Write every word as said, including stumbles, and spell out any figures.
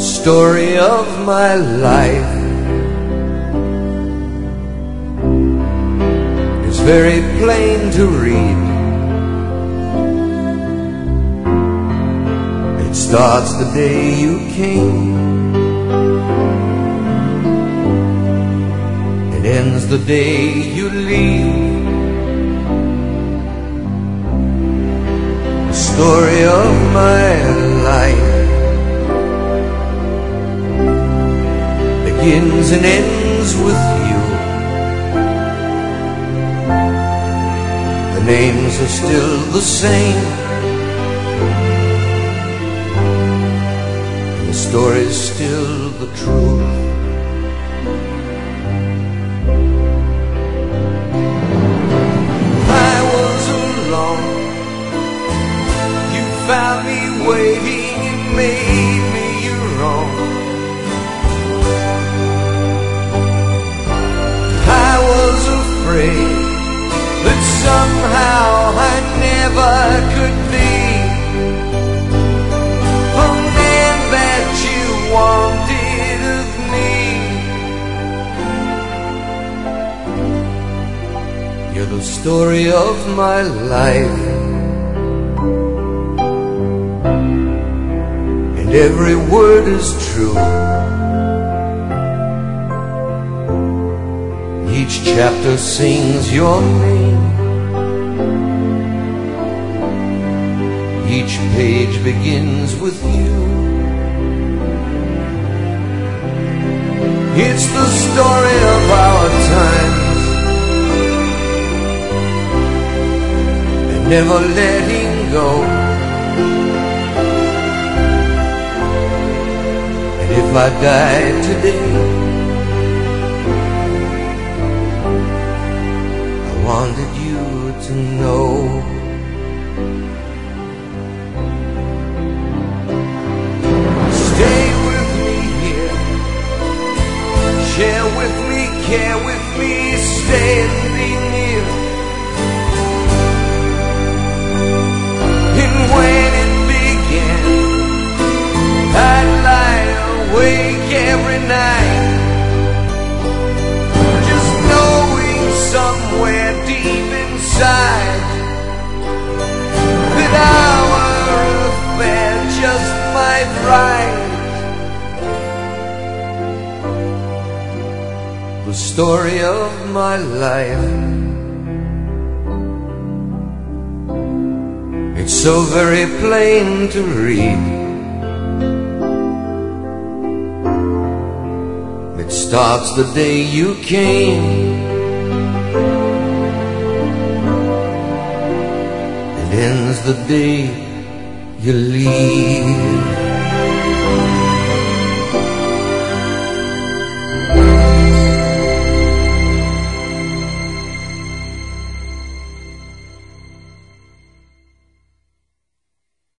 story of my life is very plain to read. It starts the day you came, it ends the day you leave. The story of my life begins and ends with you. The names are still the same, and the story's still the truth. I was alone, you found me waiting and made me your own. I was afraid that somehow I never could be the man that you wanted of me. You're the story of my life, and every word is true. Each chapter sings your name, each page begins with you. It's the story of our times, and never letting go. And if I die today, wanted you to know. Stay with me here, share with me, care with me, stay and be near. And when it began, I'd lie awake every night, just knowing somewhere deep inside that our affair just might right. The story of my life, it's so very plain to read. It starts the day you came, ends the day you leave.